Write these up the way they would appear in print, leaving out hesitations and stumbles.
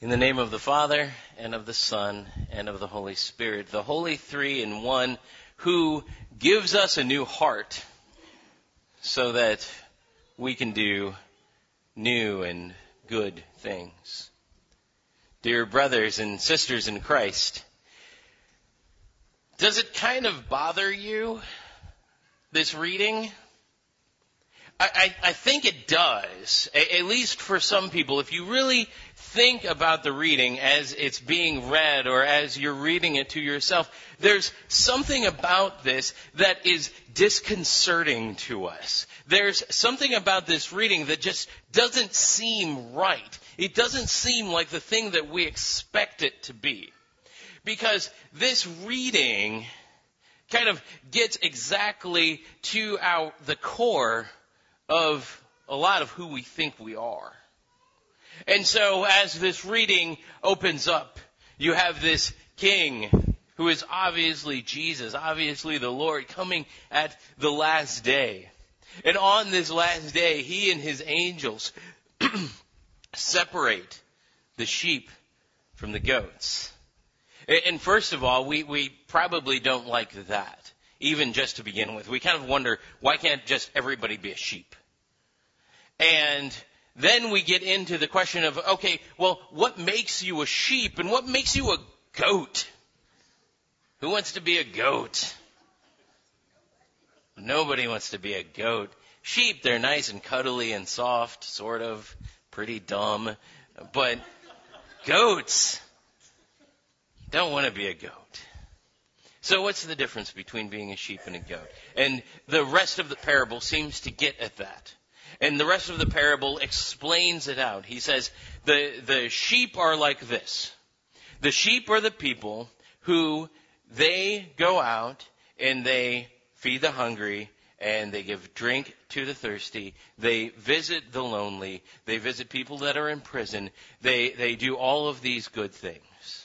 In the name of the Father, and of the Son, and of the Holy Spirit, the Holy Three in One, who gives us a new heart so that we can do new and good things. Dear brothers and sisters in Christ, does it kind of bother you, this reading? I think it does, at least for some people. If you really think about the reading as it's being read or as you're reading it to yourself, there's something about this that is disconcerting to us. There's something about this reading that just doesn't seem right. It doesn't seem like the thing that we expect it to be. Because this reading kind of gets exactly to the core of a lot of who we think we are. And so as this reading opens up, you have this king who is obviously Jesus, obviously the Lord, coming at the last day. And on this last day, he and his angels separate the sheep from the goats. And first of all, we probably don't like that. Even just to begin with. We kind of wonder, why can't just everybody be a sheep? And then we get into the question of, okay, well, what makes you a sheep and what makes you a goat? Who wants to be a goat? Nobody wants to be a goat. Sheep, they're nice and cuddly and soft, sort of, pretty dumb. But goats, don't want to be a goat. So what's the difference between being a sheep and a goat? And the rest of the parable seems to get at that. And the rest of the parable explains it out. He says, the sheep are like this. The sheep are the people who they go out and they feed the hungry and they give drink to the thirsty. They visit the lonely. They visit people that are in prison. They do all of these good things.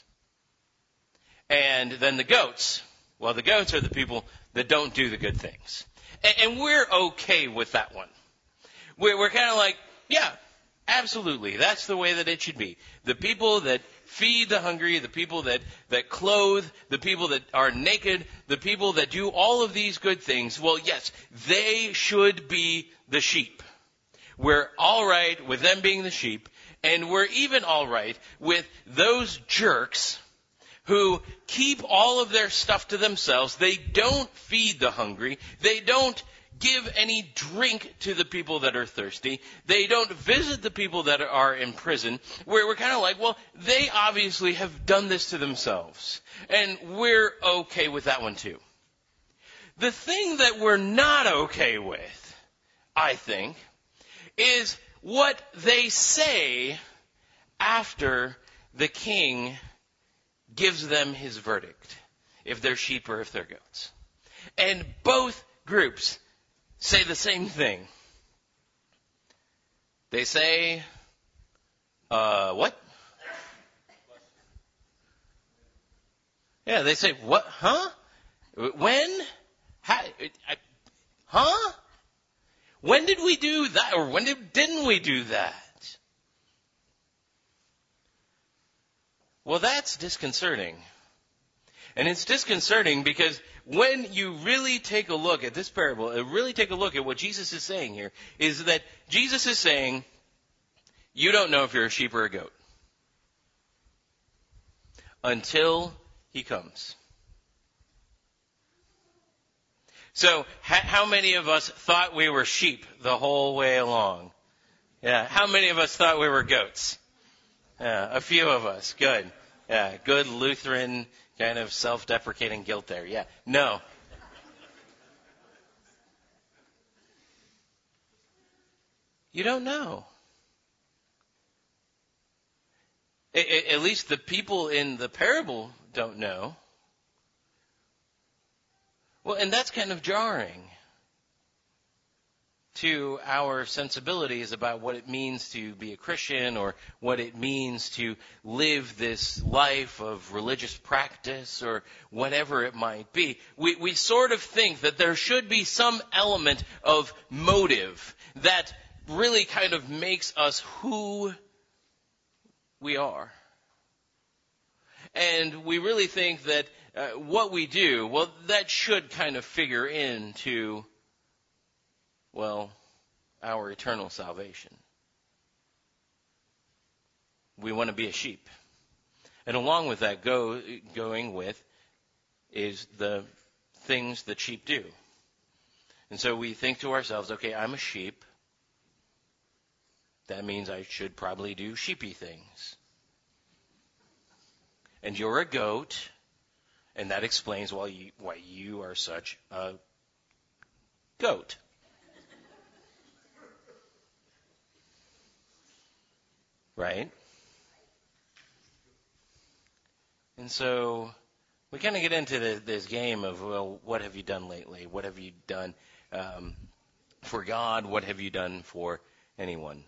And then the goats, well, the goats are the people that don't do the good things. And we're okay with that one. We're kind of like, yeah, absolutely, that's the way that it should be. The people that feed the hungry, the people that clothe, the people that are naked, the people that do all of these good things, well, yes, they should be the sheep. We're all right with them being the sheep, and we're even all right with those jerks who keep all of their stuff to themselves. They don't feed the hungry. They don't give any drink to the people that are thirsty. They don't visit the people that are in prison. We're kind of like, well, they obviously have done this to themselves. And we're okay with that one too. The thing that we're not okay with, I think, is what they say after the king gives them his verdict, if they're sheep or if they're goats. And both groups say the same thing. They say, what? Yeah, they say, what? Huh? When? How, huh? When did we do that? Or when didn't we do that? Well, that's disconcerting. And it's disconcerting because when you really take a look at this parable, really take a look at what Jesus is saying here, is that Jesus is saying, you don't know if you're a sheep or a goat until he comes. So, how many of us thought we were sheep the whole way along? Yeah. How many of us thought we were goats? Yeah, a few of us. Good. Yeah, good Lutheran kind of self-deprecating guilt there. Yeah. No. You don't know. At least the people in the parable don't know. Well, and that's kind of jarring to our sensibilities about what it means to be a Christian or what it means to live this life of religious practice or whatever it might be. We sort of think that there should be some element of motive that really kind of makes us who we are. And we really think that what we do, well, that should kind of figure into, well, our eternal salvation. We want to be a sheep. And along with that, going with is the things that sheep do. And so we think to ourselves, okay, I'm a sheep. That means I should probably do sheepy things. And you're a goat, and that explains why you are such a goat. Right? And so we kind of get into this game of, well, what have you done lately? What have you done for God? What have you done for anyone?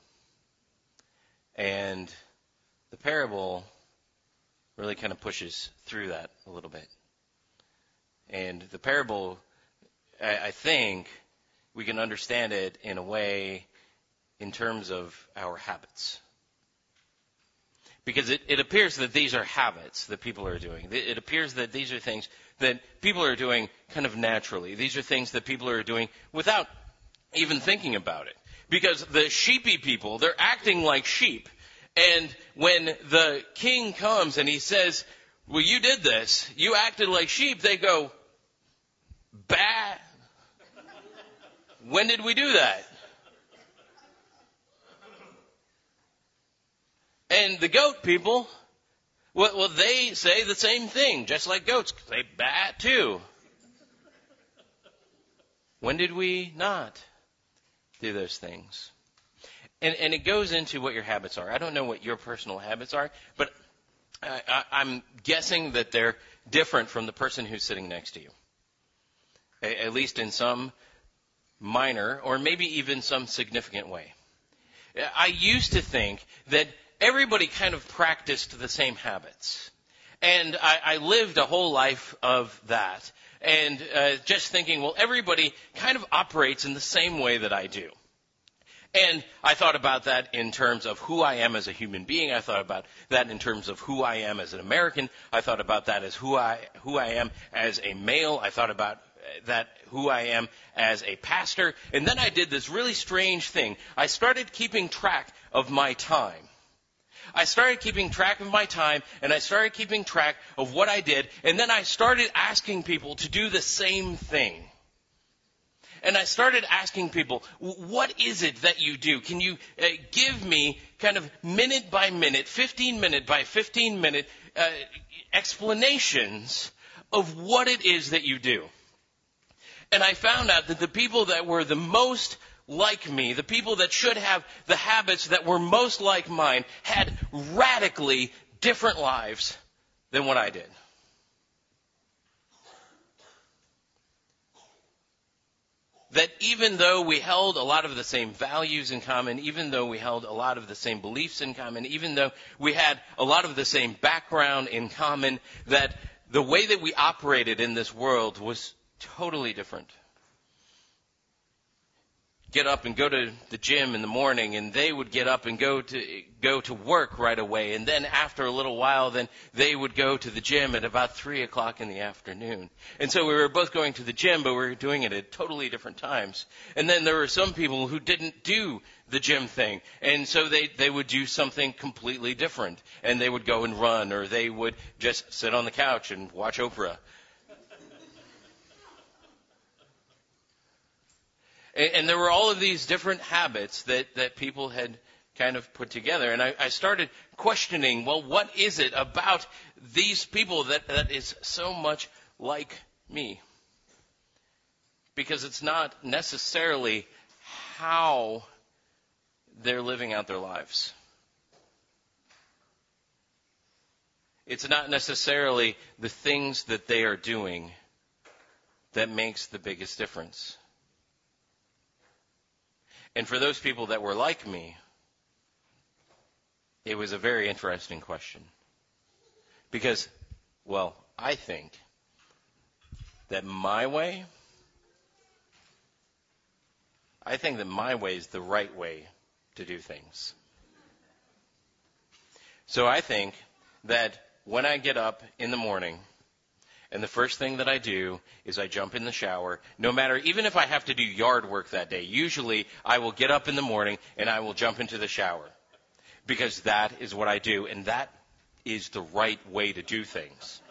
And the parable really kind of pushes through that a little bit. And the parable, I think we can understand it in a way in terms of our habits. Because it appears that these are habits that people are doing. It appears that these are things that people are doing kind of naturally. These are things that people are doing without even thinking about it. Because the sheepy people, they're acting like sheep. And when the king comes and he says, well, you did this, you acted like sheep, they go, bah. When did we do that? And the goat people, well, they say the same thing, just like goats. They baa too. When did we not do those things? And it goes into what your habits are. I don't know what your personal habits are, but I'm guessing that they're different from the person who's sitting next to you. At least in some minor or maybe even some significant way. I used to think that everybody kind of practiced the same habits. And I lived a whole life of that. And just thinking, well, everybody kind of operates in the same way that I do. And I thought about that in terms of who I am as a human being. I thought about that in terms of who I am as an American. I thought about that as who I am as a male. I thought about that who I am as a pastor. And then I did this really strange thing. I started keeping track of my time. I started keeping track of my time, and I started keeping track of what I did, and then I started asking people to do the same thing. And I started asking people, what is it that you do? Can you give me kind of minute by minute, 15 minute by 15 minute explanations of what it is that you do? And I found out that the people that were the most like me, the people that should have the habits that were most like mine, had radically different lives than what I did. That even though we held a lot of the same values in common, even though we held a lot of the same beliefs in common, even though we had a lot of the same background in common, that the way that we operated in this world was totally different. Get up and go to the gym in the morning, and they would get up and go to work right away. And then after a little while, then they would go to the gym at about 3 o'clock in the afternoon. And so we were both going to the gym, but we were doing it at totally different times. And then there were some people who didn't do the gym thing. And so they would do something completely different. And they would go and run, or they would just sit on the couch and watch Oprah. And there were all of these different habits that people had kind of put together. And I started questioning, well, what is it about these people that is so much like me? Because it's not necessarily how they're living out their lives. It's not necessarily the things that they are doing that makes the biggest difference. And for those people that were like me, it was a very interesting question. Because, well, I think that my way is the right way to do things. So I think that when I get up in the morning, and the first thing that I do is I jump in the shower, no matter, even if I have to do yard work that day, usually I will get up in the morning and I will jump into the shower. Because that is what I do, and that is the right way to do things.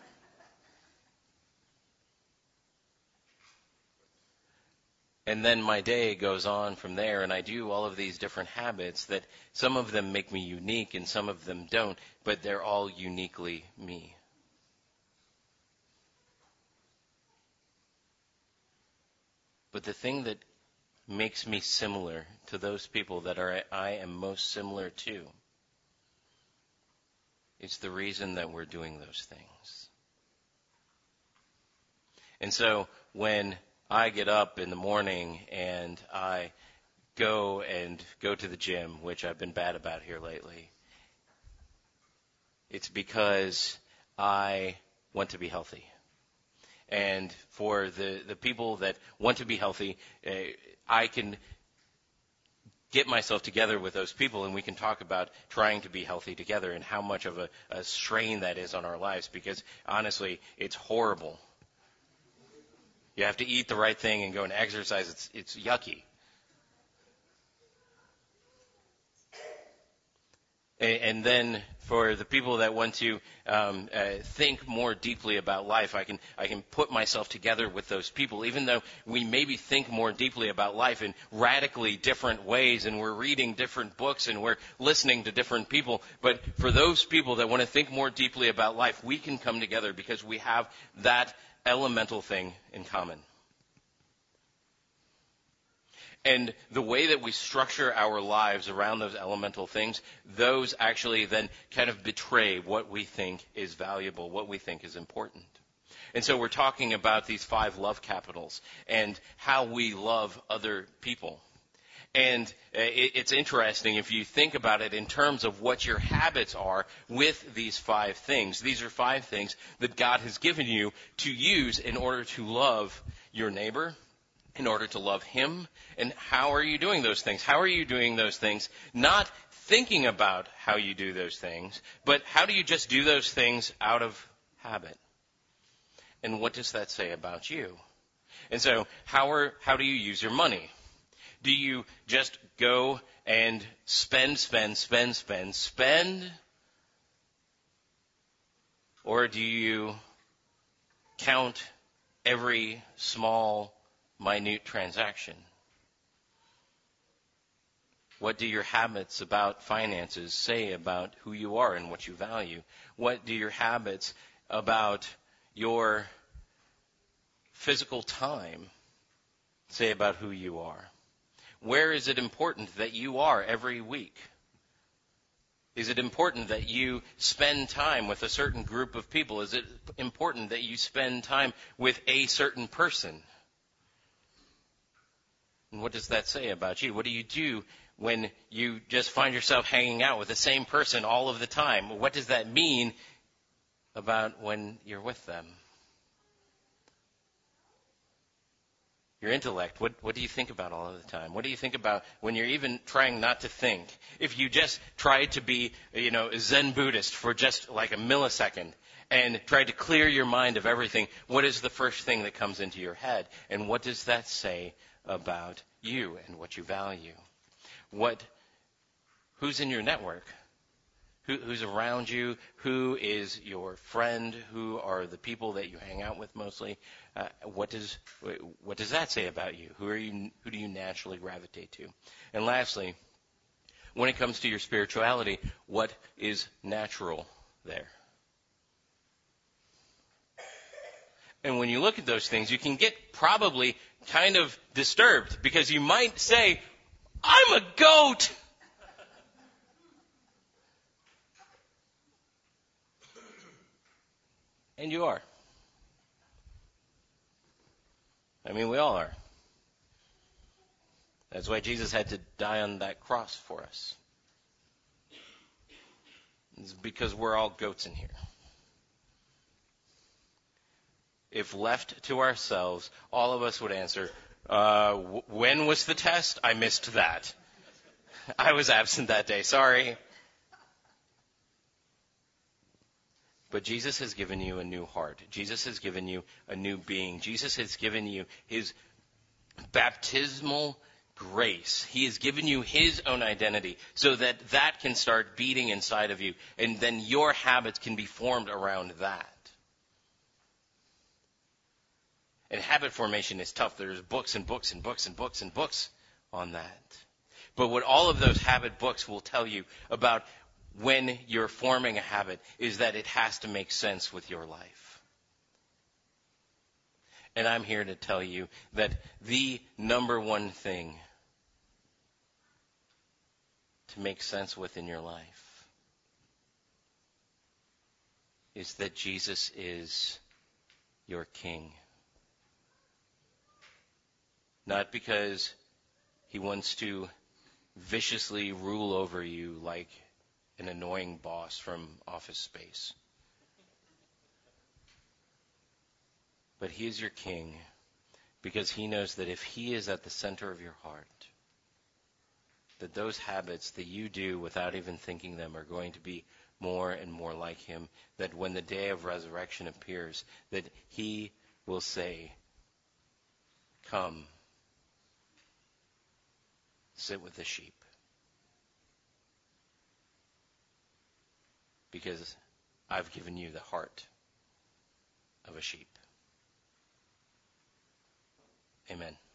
And then my day goes on from there, and I do all of these different habits that some of them make me unique and some of them don't, but they're all uniquely me. But the thing that makes me similar to those people that I am most similar to is the reason that we're doing those things. And so when I get up in the morning and I go to the gym, which I've been bad about here lately, it's because I want to be healthy. And for the people that want to be healthy, I can get myself together with those people and we can talk about trying to be healthy together and how much of a strain that is on our lives, because honestly, it's horrible. You have to eat the right thing and go and exercise. It's yucky. And then for the people that want to think more deeply about life, I can put myself together with those people, even though we maybe think more deeply about life in radically different ways, and we're reading different books and we're listening to different people. But for those people that want to think more deeply about life, we can come together because we have that elemental thing in common. And the way that we structure our lives around those elemental things, those actually then kind of betray what we think is valuable, what we think is important. And so we're talking about these 5 love capitals and how we love other people. And it's interesting if you think about it in terms of what your habits are with these 5 things. These are 5 things that God has given you to use in order to love your neighbor, in order to love him. And how are you doing those things? How are you doing those things? Not thinking about how you do those things, but how do you just do those things out of habit? And what does that say about you? And so how do you use your money? Do you just go and spend? Or do you count every small, minute transaction? What do your habits about finances say about who you are and what you value? What do your habits about your physical time say about who you are? Where is it important that you are every week? Is it important that you spend time with a certain group of people? Is it important that you spend time with a certain person? And what does that say about you? What do you do when you just find yourself hanging out with the same person all of the time? What does that mean about when you're with them? Your intellect, what do you think about all of the time? What do you think about when you're even trying not to think? If you just try to be, Zen Buddhist for just like a millisecond and try to clear your mind of everything, what is the first thing that comes into your head? And what does that say about you and what you value? Who's in your network? Who's around you? Who is your friend? Who are the people that you hang out with mostly? What does that say about you? Who do you naturally gravitate to? And lastly, when it comes to your spirituality, what is natural there? And when you look at those things, you can get probably kind of disturbed because you might say, I'm a goat. And you are. I mean, we all are. That's why Jesus had to die on that cross for us. It's because we're all goats in here. If left to ourselves, all of us would answer, when was the test? I missed that. I was absent that day. Sorry. But Jesus has given you a new heart. Jesus has given you a new being. Jesus has given you his baptismal grace. He has given you his own identity so that that can start beating inside of you. And then your habits can be formed around that. And habit formation is tough. There's books and books and books and books and books on that. But what all of those habit books will tell you about when you're forming a habit is that it has to make sense with your life. And I'm here to tell you that the number one thing to make sense with in your life is that Jesus is your King. Not because he wants to viciously rule over you like an annoying boss from Office Space. But he is your King because he knows that if he is at the center of your heart, that those habits that you do without even thinking them are going to be more and more like him, that when the day of resurrection appears, that he will say, "Come, sit with the sheep." Because I've given you the heart of a sheep. Amen.